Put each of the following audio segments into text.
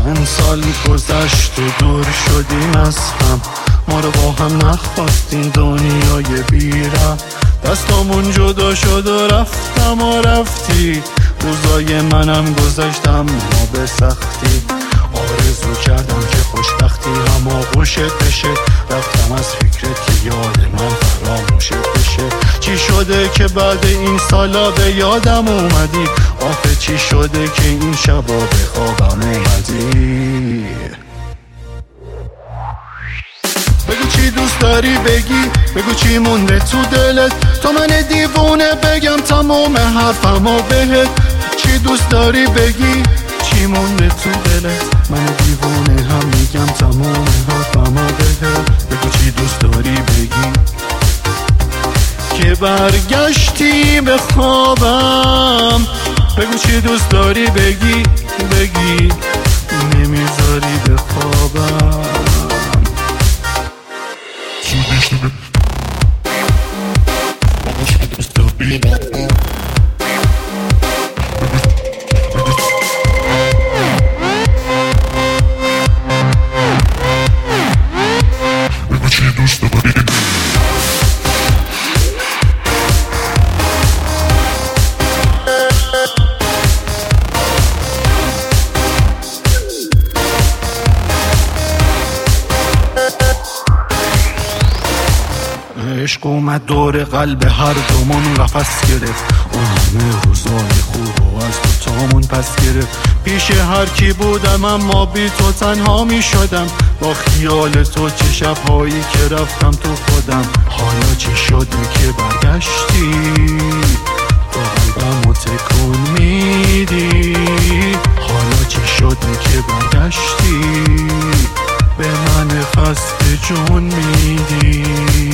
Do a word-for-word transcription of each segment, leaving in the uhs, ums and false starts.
چند سال گذشت و دور شدیم از هم، ما رو با هم نخواستیم دنیای بیرم. دستامون جدا شد و رفتم و رفتی، روزای منم گذشتم ما به سختی. آرزو کردم که خوشبختی هم آغوشت بشه، رفتم از فکرت که یاد من فراموشت بشه. چی شده که بعد این سالا به یادم اومدی؟ آخه چی شده که این شبا به خوابم اومدی؟ بگو چی دوست داری بگی، بگو چی مونده تو دلت، تو من دیوونه بگم تمام حرفمو بهت. چی دوست داری بگی، چی مونده تو دلت، من دیوونه هم میگم تمام حرفمو بهت. بگو چی دوست داری بگی که برگشتی به خوابم. بگو چی دوست داری بگی، بگی نمیذاری به خوابم. عشق اومد دور قلب هر دومون قفس گرفت، اون همه روزای خوب و از تو تامون پس گرفت. پیش هر کی بودم اما بی تو تنها می شدم، با خیال تو چه شبهایی که رفتم تو خودم. حالا چی شده که برگشتی، با قلبم و تکون میدی؟ حالا چی شده که برگشتی، به من خسته جون میدی؟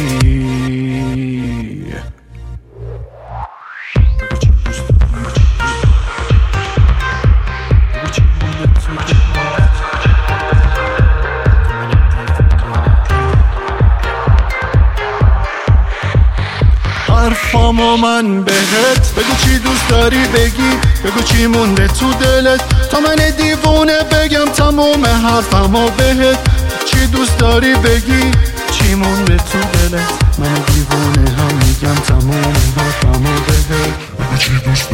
حرفامو من بهت، بگو چی دوست داری بگی، بگو چی مونده تو دلت، تا من دیوونه بگم تمام حرفمو بهت. چی دوست داری بگی، چی مونده تو دلت، من دیوونه هم میگم تمام حرفمو بهت. بگو چی دوست